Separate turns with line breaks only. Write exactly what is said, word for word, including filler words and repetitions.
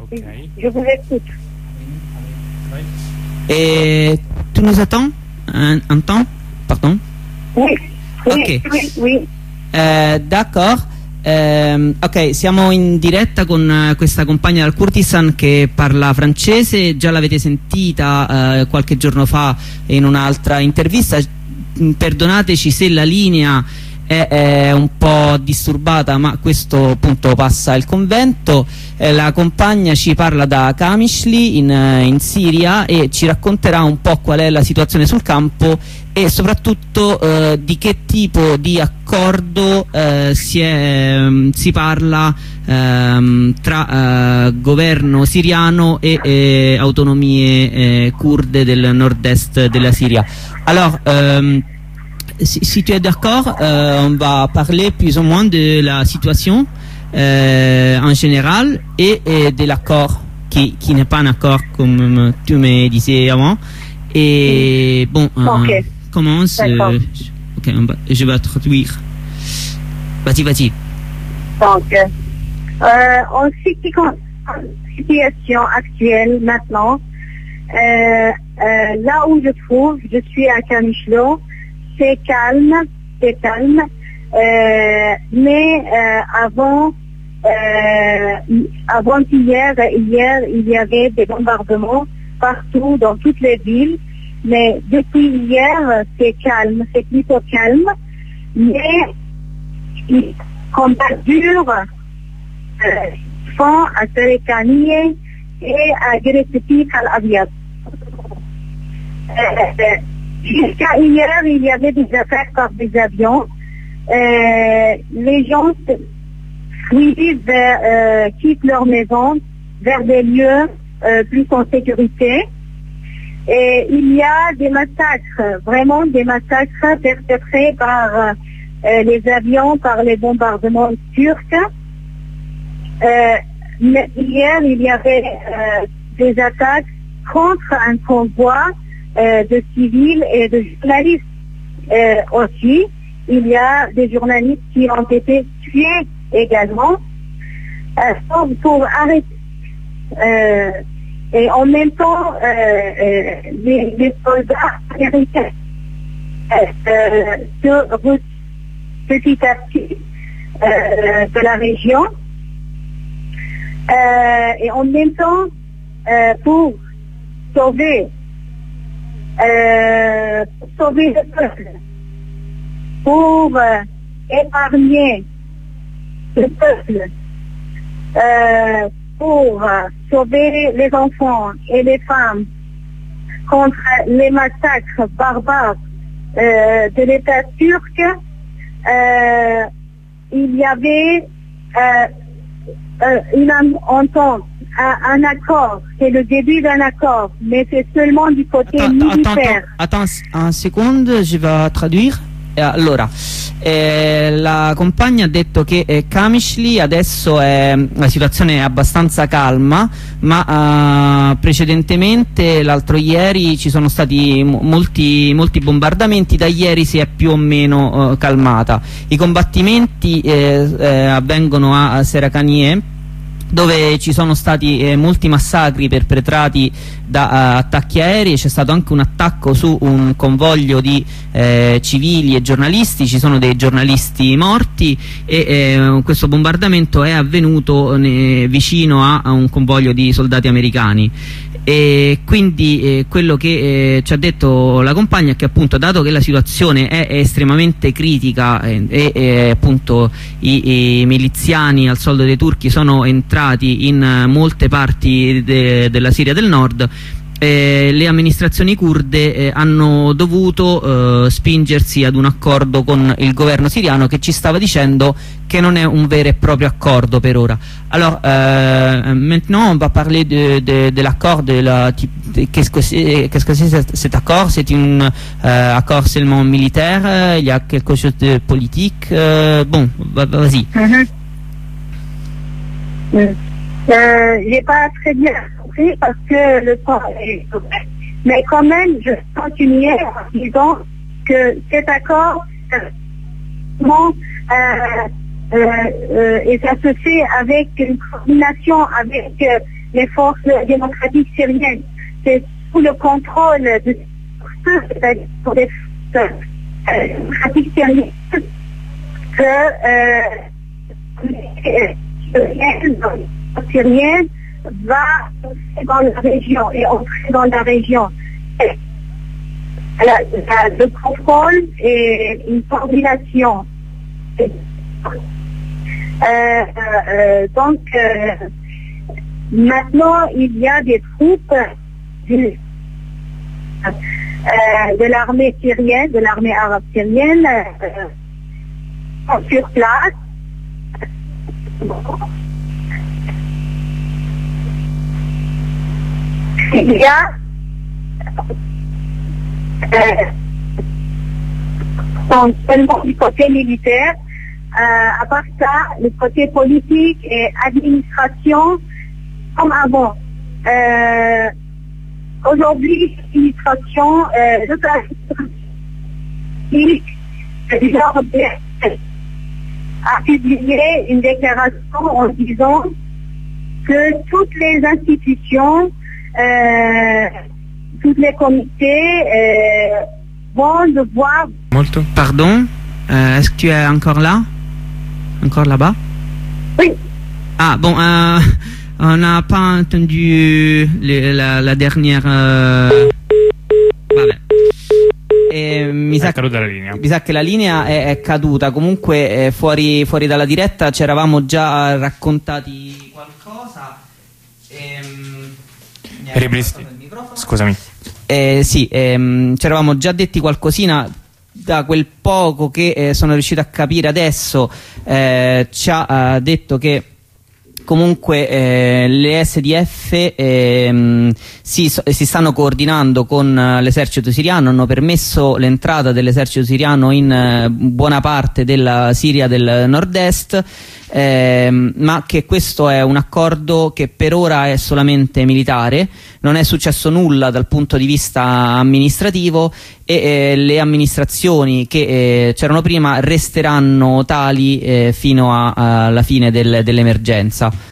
Ok.
Je vous écoute.
Et tu nous attends un, un temps? Pardon?
Oui, oui,
Ok.
oui, oui.
Eh, d'accordo. Eh, ok, siamo in diretta con eh, questa compagna dal Kurdistan che parla francese, già l'avete sentita eh, qualche giorno fa in un'altra intervista. Perdonateci se la linea è, è un po' disturbata, ma questo appunto passa il convento. Eh, la compagna ci parla da Kamishli in, in Siria e ci racconterà un po' qual è la situazione sul campo e soprattutto eh, di che tipo di accordo eh, si, è, si parla ehm, tra eh, governo siriano e eh, autonomie eh, kurde del nord-est della Siria. Alors, euh, si, si tu es d'accord, euh, on va parler plus ou moins de la situation euh, en général et, et de l'accord qui, qui n'est pas un accord comme tu me disais avant. Et bon, euh,
Ok.
commence.
D'accord.
Euh, ok, on va, je vais traduire. Vas-y, vas-y.
Donc, euh, en ce qui concerne la situation actuelle maintenant, euh, euh, là où je trouve, je suis à Kamishlo, c'est calme, c'est calme, euh, mais euh, avant, euh, avant hier, hier, il y avait des bombardements partout dans toutes les villes, mais depuis hier, c'est calme, c'est plutôt calme, mais les combats durs euh, font à Terekaniye et à Geretepi Al-Abyad. Euh, Jusqu'à hier, il y avait des attaques par des avions. Euh, les gens fuient vers, euh, quittent leur maison vers des lieux euh, plus en sécurité. Et il y a des massacres, vraiment des massacres perpétrés par euh, les avions, par les bombardements turcs. Euh, mais hier, il y avait euh, des attaques contre un convoi euh, de civils et de journalistes euh, aussi. Il y a des journalistes qui ont été tués également euh, pour, pour arrêter. Euh, et en même temps, euh, euh, les, les soldats américains euh, se retirent petit à petit euh, de la région. Euh, et en même temps, euh, pour sauver, euh, sauver le peuple, pour euh, épargner le peuple, euh, pour euh, sauver les enfants et les femmes contre les massacres barbares euh, de l'État turc, euh, il y avait euh, euh, une entente, un, un accord, c'est le début d'un accord, mais c'est seulement du côté
Attends,
militaire.
attends, attends un secondo, je vais traduire. Allora, eh, la compagna ha detto che eh, Kamishli adesso è, la situazione è abbastanza calma, ma eh, precedentemente l'altro ieri ci sono stati molti, molti bombardamenti, da ieri si è più o meno eh, calmata. I combattimenti eh, eh, avvengono a Terekaniye, dove ci sono stati eh, molti massacri perpetrati da uh, attacchi aerei. C'è stato anche un attacco su un convoglio di eh, civili e giornalisti, ci sono dei giornalisti morti e eh, questo bombardamento è avvenuto eh, vicino a, a un convoglio di soldati americani. E quindi eh, quello che eh, ci ha detto la compagna è che appunto, dato che la situazione è, è estremamente critica eh, e eh, appunto i, i miliziani al soldo dei turchi sono entrati in uh, molte parti de, della Siria del Nord, eh, le amministrazioni kurde eh, hanno dovuto eh, spingersi ad un accordo con il governo siriano, che ci stava dicendo che non è un vero e proprio accordo per ora. Alors, euh, maintenant on va parler de, de, de l'accord, de la, qu'est-ce que c'est, qu'est-ce que c'est cet, cet accord? C'est un euh, accord seulement militaire? Il y a quelque chose de politique? euh, Bon, vas-y.
Mm-hmm. Mm. Euh, j'ai pas très bien compris parce que le temps est correct. Mais quand même, je continuais en disant que cet accord, euh, euh, euh, et ça se fait avec une coordination avec euh, les forces démocratiques syriennes. C'est sous le contrôle de c'est-à-dire pour les forces démocratiques syriennes que euh, les syriennes va dans la région et entrer dans la région. La, la, le contrôle et une coordination. Euh, euh, donc, euh, maintenant, il y a des troupes du, euh, de l'armée syrienne, de l'armée arabe syrienne, euh, sur place. Il y a euh, seulement du côté militaire, euh, à part ça, le côté politique et administration, comme avant. Euh, Aujourd'hui, l'administration, euh, l'Union a publié une déclaration en disant que toutes les institutions, euh, tous les comités euh, vont devoir...
Molto. Pardon, euh, est-ce que tu es encore là? Encore là-bas?
Oui.
Ah, bon, euh, on n'a pas entendu le, la, la dernière... Euh... Vabbè. Eh, mi, sa
caduta la linea.
mi sa che la linea è, è caduta. Comunque eh, fuori, fuori dalla diretta ci eravamo già raccontati qualcosa. Ehm,
Ribristi. Scusami.
Eh, sì, ehm, ci eravamo già detti qualcosina. Da quel poco che eh, sono riuscito a capire adesso, eh, ci ha eh, detto che comunque eh, le S D F eh, si, si stanno coordinando con eh, l'esercito siriano, hanno permesso l'entrata dell'esercito siriano in eh, buona parte della Siria del nord-est, eh, ma che questo è un accordo che per ora è solamente militare, non è successo nulla dal punto di vista amministrativo e eh, le amministrazioni che eh, c'erano prima resteranno tali eh, fino a, alla fine del, dell'emergenza.